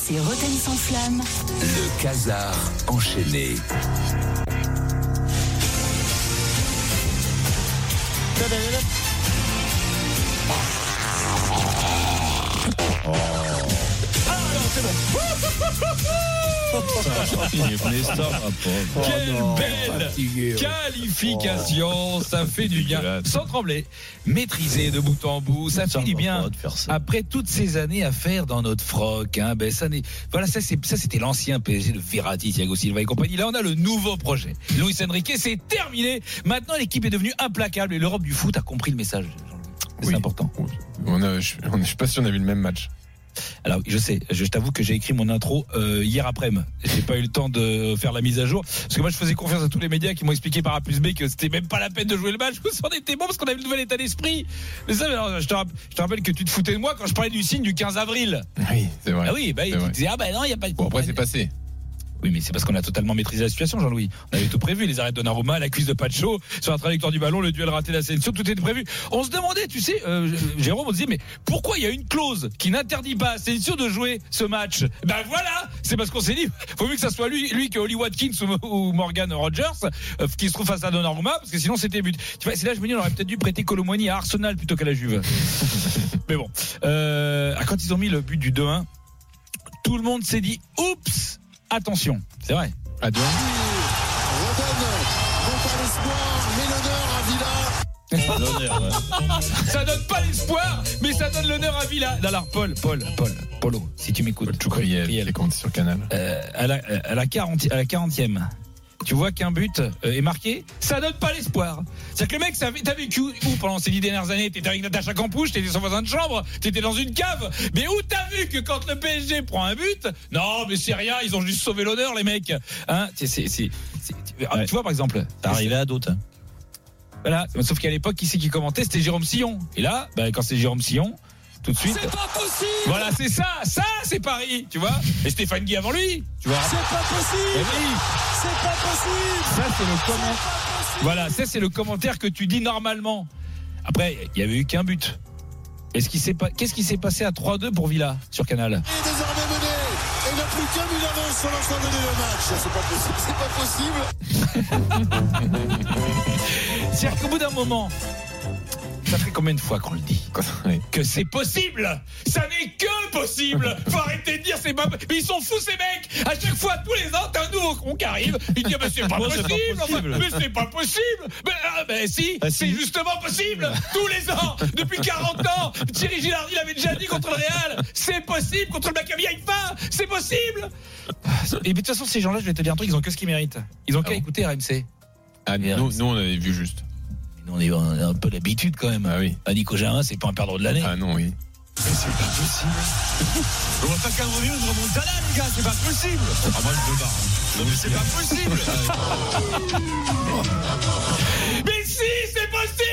RMC Rotten sans flamme. Le Casar enchaîné. C'est bon. Quelle belle qualification, ça fait du bien. Sans trembler, maîtrisé de bout en bout, ça fait du bien. Après toutes ces années à faire dans notre froc, ça c'était l'ancien PSG de Verratti, Thiago Silva et compagnie. Là, on a le nouveau projet. Luis Enrique, c'est terminé. Maintenant, l'équipe est devenue implacable et l'Europe du foot a compris le message. C'est important. Je sais pas si on a vu le même match. Alors je sais, je t'avoue que j'ai écrit mon intro hier après-midi. J'ai pas eu le temps de faire la mise à jour parce que moi je faisais confiance à tous les médias qui m'ont expliqué par A plus B que c'était même pas la peine de jouer le match. Ça en était bon parce qu'on avait le nouvel état d'esprit. Mais ça, alors, je te rappelle que tu te foutais de moi quand je parlais du signe du 15 avril. Oui, c'est vrai. Ah oui, tu disais non, il y a pas de. Bon, après c'est passé. Oui, mais c'est parce qu'on a totalement maîtrisé la situation, Jean-Louis. On avait tout prévu, les arrêts de Donnarumma, la cuisse de Pacho, sur la trajectoire du ballon, le duel raté d'Asensio, tout était prévu. On se demandait, tu sais, Jérôme, on se disait, mais pourquoi il y a une clause qui n'interdit pas à Asensio de jouer ce match? Ben voilà, c'est parce qu'on s'est dit, faut mieux que ça soit lui que Oli Watkins ou Morgan Rogers, qui se trouve face à Donnarumma, parce que sinon c'était but. Tu vois, c'est là je me dis, on aurait peut-être dû prêter Kolo Muani à Arsenal plutôt qu'à la Juve. Mais bon, quand ils ont mis le but du 2-1, tout le monde s'est dit, oups, attention, c'est vrai. Adieu. Ça donne pas l'espoir, mais ça donne l'honneur à Villa. Alors Polo, si tu m'écoutes. Choucriel, les comptes sur Canal. À la 40e. Tu vois qu'un but est marqué, ça donne pas l'espoir. C'est-à-dire que le mec, t'as vécu où pendant ces 10 dernières années? T'étais avec Natacha Campouche, t'étais son voisin de chambre, t'étais dans une cave. Mais où t'as vu que quand le PSG prend un but, non, mais c'est rien, ils ont juste sauvé l'honneur, les mecs. Hein, tu vois, par exemple, t'es arrivé à d'autres. Voilà, sauf qu'à l'époque, qui c'est qui commentait? C'était Jérôme Sillon. Et là, quand c'est Jérôme Sillon, tout de suite. C'est pas possible. Voilà, c'est ça c'est Paris, tu vois. Et Stéphane Guy avant lui, tu vois. C'est pas possible. Oui. C'est pas possible. Ça c'est le commentaire. Voilà, ça c'est le commentaire que tu dis normalement. Après, il y avait eu qu'un but. Qu'est-ce qui s'est passé à 3-2 pour Villa sur Canal? Il est désormais mené. Et il n'a plus qu'un but d'avance sur l'ensemble des deux matchs. C'est pas possible. C'est-à-dire qu'au bout d'un moment, ça fait combien de fois qu'on le dit que c'est possible? Ça n'est que possible. Faut arrêter de dire c'est pas. Mais ils sont fous ces mecs. À chaque fois, tous les ans, t'as un nouveau con qui arrive. Il dit c'est pas possible. Mais c'est pas possible. Mais si, c'est justement possible. Tous les ans, depuis 40 ans. Thierry Gilardi l'avait déjà dit contre le Real. C'est possible contre le Maccabi Haïfa. C'est possible. Et de toute façon, ces gens-là, je vais te dire un truc, ils ont que ce qu'ils méritent. Ils ont qu'à écouter RMC. Ah, nous on avait vu juste. On a un peu l'habitude quand même. Ah oui. Nico Jarin, c'est pas un perdreau de l'année. Ah non, oui. Mais c'est pas possible. On va pas qu'un revient de remontada, les gars, c'est pas possible. Ah, moi je me barre. Non, mais c'est pas possible. Mais si, c'est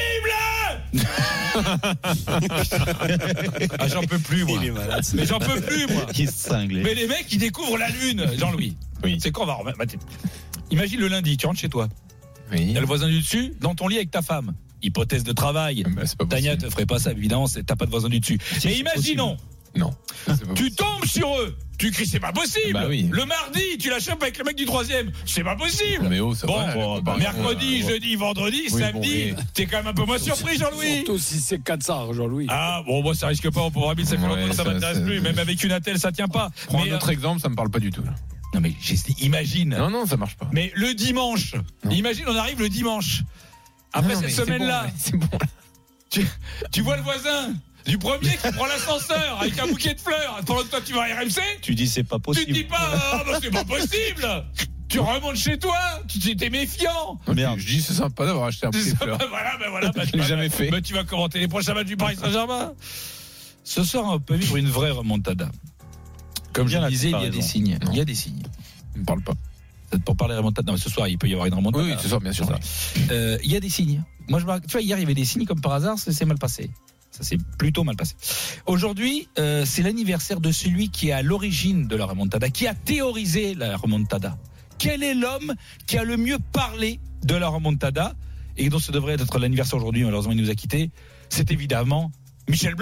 possible. Ah, j'en peux plus, moi. Il est malade. Mais j'en peux plus, moi. Qui se cinglé. Mais les mecs, ils découvrent la Lune, Jean-Louis. Oui. C'est quand on va remettre. Imagine le lundi, tu rentres chez toi. Oui. Il y a le voisin du dessus, dans ton lit avec ta femme. Hypothèse de travail. C'est pas Tania te ferait pas ça, évidemment, t'as pas de voisin du dessus. Mais imaginons. Non. Tu tombes sur eux. Tu cries, c'est pas possible. Bah oui. Le mardi, tu la chopes avec le mec du 3e. C'est pas possible. Mais ça va. Mercredi, jeudi, vendredi, samedi. T'es quand même un peu moins surpris, Jean-Louis. Surtout si c'est 400, Jean-Louis. Ah, bon, moi, ça risque pas. Pour Rabil, ça fait longtemps que ça m'intéresse plus. Même avec une attelle, ça tient pas. Prends un autre exemple, ça me parle pas du tout. Là. Non, mais imagine. Non, ça marche pas. Mais le dimanche. Imagine, on arrive le dimanche. Après cette semaine-là. C'est bon. Tu vois le voisin du premier qui prend l'ascenseur avec un bouquet de fleurs pendant que toi tu vas à RMC. Tu dis c'est pas possible. Tu te dis pas c'est pas possible. Tu remontes chez toi, tu t'es méfiant. Merde. Je dis c'est sympa d'avoir acheté un bouquet de fleurs. Voilà, je l'ai jamais fait. Tu vas commenter les prochains matchs du Paris Saint-Germain. Ce soir on peut vivre une vraie remontada. Comme je le disais, il y a des signes. Il y a des signes. Ne me parle pas. Pour parler de remontada, non mais ce soir il peut y avoir une remontada. Oui, ce soir bien sûr. Il y a des signes. Moi tu vois, hier il y avait des signes comme par hasard, c'est mal passé. Ça s'est plutôt mal passé. Aujourd'hui, c'est l'anniversaire de celui qui est à l'origine de la remontada, qui a théorisé la remontada. Quel est l'homme qui a le mieux parlé de la remontada et dont ce devrait être l'anniversaire aujourd'hui, malheureusement il nous a quittés? C'est évidemment Michel Blanc.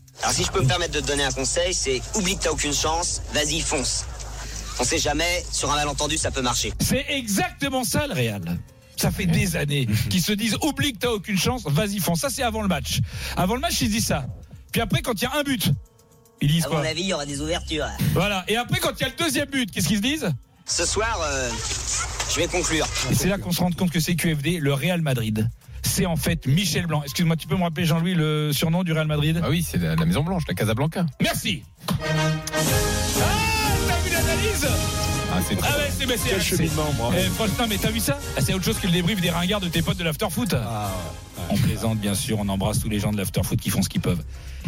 Alors si je peux me permettre de te donner un conseil, c'est oublie que t'as aucune chance, vas-y fonce. On sait jamais, sur un malentendu ça peut marcher. C'est exactement ça le Real. Ça fait des années qu'ils se disent oublie que t'as aucune chance, vas-y fonce. Ça c'est avant le match. Avant le match ils se disent ça. Puis après quand il y a un but, ils disent À quoi? mon avis, il y aura des ouvertures. Voilà. Et après quand il y a le deuxième but, qu'est-ce qu'ils se disent? Ce soir, je vais conclure. Et c'est là qu'on se rend compte que c'est QFD, le Real Madrid. C'est en fait Michel Blanc. Excuse-moi, tu peux me rappeler, Jean-Louis, le surnom du Real Madrid? Ah oui, c'est la Maison Blanche, la Casablanca. Merci. Ah, t'as vu l'analyse? Ah, c'est très Ah ouais, c'est Quel cheminement, bravo. franchement, mais t'as vu ça? C'est autre chose que le débrief des ringards de tes potes de l'afterfoot. On plaisante, bien sûr, on embrasse tous les gens de l'afterfoot qui font ce qu'ils peuvent.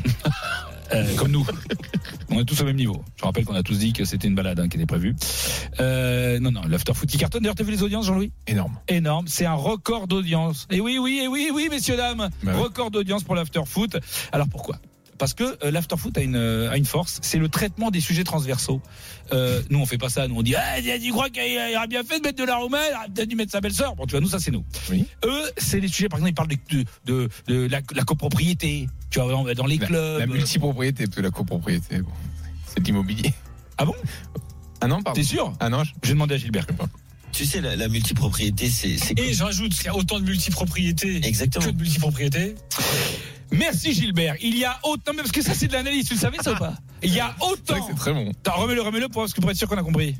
Comme nous. On est tous au même niveau. Je rappelle qu'on a tous dit que c'était une balade qui était prévue. Non, l'afterfoot qui cartonne. D'ailleurs, t'as vu les audiences, Jean-Louis? Énorme. C'est un record d'audience. Et oui, messieurs, dames. Bah oui. Record d'audience pour l'afterfoot. Alors pourquoi? Parce que l'afterfoot a une force, c'est le traitement des sujets transversaux. Nous on fait pas ça, nous on dit tu crois qu'il aurait bien fait de mettre de la Roumaine, il aurait peut-être dû mettre sa belle-sœur. Bon, tu vois, nous ça c'est nous. Oui. Eux, c'est des sujets, par exemple, ils parlent de la copropriété, tu vois, dans les clubs. La multipropriété, parce que la copropriété, bon, c'est de l'immobilier. Ah bon? Ah non, pardon. T'es sûr? Ah non, J'ai demandé à Gilbert. Tu sais, la multipropriété, c'est Et je rajoute qu'il y a autant de multipropriétés Exactement. que de multipropriétés. Merci Gilbert. Il y a autant, parce que ça c'est de l'analyse, tu le savais ça ou pas? Il y a c'est vrai autant. que c'est très bon. Attends, remets-le pour être sûr qu'on a compris.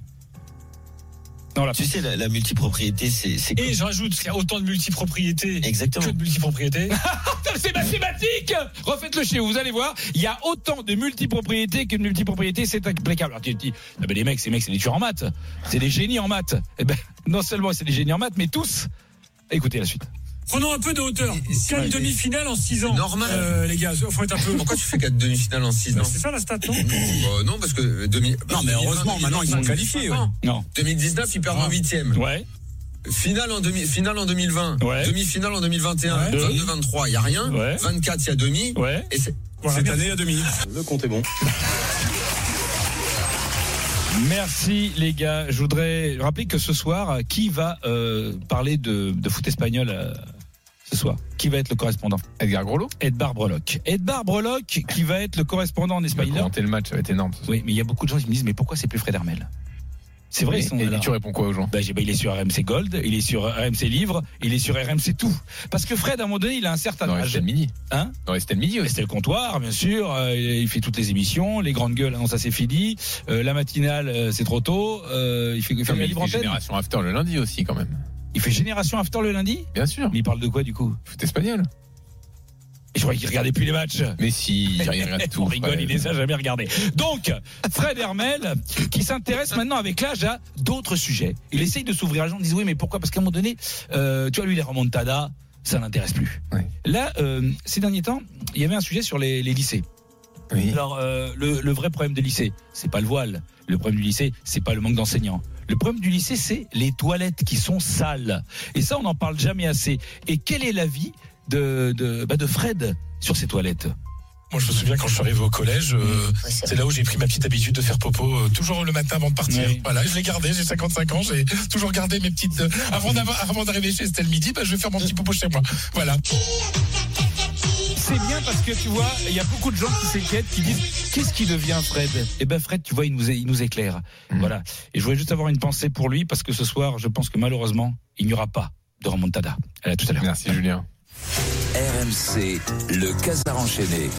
Non, là. Tu sais, la multipropriété, c'est Et je rajoute qu'il y a autant de multipropriétés Exactement. que de multipropriétés. C'est mathématique. Refaites-le chez vous, vous allez voir. Il y a autant de multipropriétés que de multipropriétés, c'est impeccable. Alors tu te dis, ah ben les mecs, c'est des tueurs en maths. C'est des génies en maths. Eh ben, non seulement c'est des génies en maths, mais tous. Écoutez la suite. Prenons un peu de hauteur. 4 demi-finales en 6 ans. Normal. Les gars, faut être un peu. Pourquoi tu fais 4 demi-finales en 6 ans? C'est ça la stat, non? Non, parce que Non, mais heureusement, maintenant, ils sont qualifiés, ouais. Non. 2019, ils perdent en 8e. Ouais. Finale en 2020. Ouais. Demi-finale en 2021. Ouais. 22-23, il n'y a rien. Ouais. 24, il y a demi. Ouais. Et c'est... Voilà, cette année, il y a demi. Le compte est bon. Merci les gars. Je voudrais rappeler que ce soir, qui va parler de foot espagnol ce soir? Qui va être le correspondant? Edgar Groslo. Edgar Breloc. Edgar Breloc qui va être le correspondant en Il va espagnol. commenter le match, ça va être énorme. Oui, mais il y a beaucoup de gens qui me disent mais pourquoi c'est plus Fred Hermel? C'est vrai, ils sont Et là. tu réponds quoi aux gens? Il est sur RMC Gold, il est sur RMC Livre, il est sur RMC Tout. Parce que Fred, à un moment donné, il a un certain Non, âge. c'était le midi. Hein? Non, c'était le midi aussi. C'était le comptoir, bien sûr. Il fait toutes les émissions, les grandes gueules. Non, ça c'est fini. La matinale, c'est trop tôt. Il fait Non, la mais il libre fait antenne. Génération After le lundi aussi, quand même. Il fait Génération After le lundi. Bien sûr. Mais il parle de quoi du coup? Foot espagnol. Et je croyais qu'il regardait plus les matchs. Mais si, il regarde tout. On rigole, frère. il les a jamais regardés. Donc, Fred Hermel, qui s'intéresse maintenant avec l'âge à d'autres sujets. Il essaye de s'ouvrir. Les gens disent oui, mais pourquoi? Parce qu'à un moment donné, tu vois, lui, les remontadas, ça l'intéresse plus. Ouais. Là, ces derniers temps, il y avait un sujet sur les lycées. Oui. Alors, le vrai problème des lycées, c'est pas le voile. Le problème du lycée, c'est pas le manque d'enseignants. Le problème du lycée, c'est les toilettes qui sont sales. Et ça, on n'en parle jamais assez. Et quel est l'avis de Fred sur ces toilettes? Moi, je me souviens quand je suis arrivé au collège, c'est là où j'ai pris ma petite habitude de faire popo toujours le matin avant de partir. Oui. Voilà, je l'ai gardé, j'ai 55 ans, j'ai toujours gardé mes petites... avant d'arriver chez Estelle Midi, je vais faire mon petit popo chez moi. Voilà. C'est bien parce que tu vois, il y a beaucoup de gens qui s'inquiètent, qui disent qu'est-ce qui devient Fred? Eh ben Fred, tu vois, il nous éclaire. Voilà. Et je voulais juste avoir une pensée pour lui parce que ce soir, je pense que malheureusement, il n'y aura pas de remontada. À tout à l'heure. Merci Julien. RMC, le Casar enchaîné.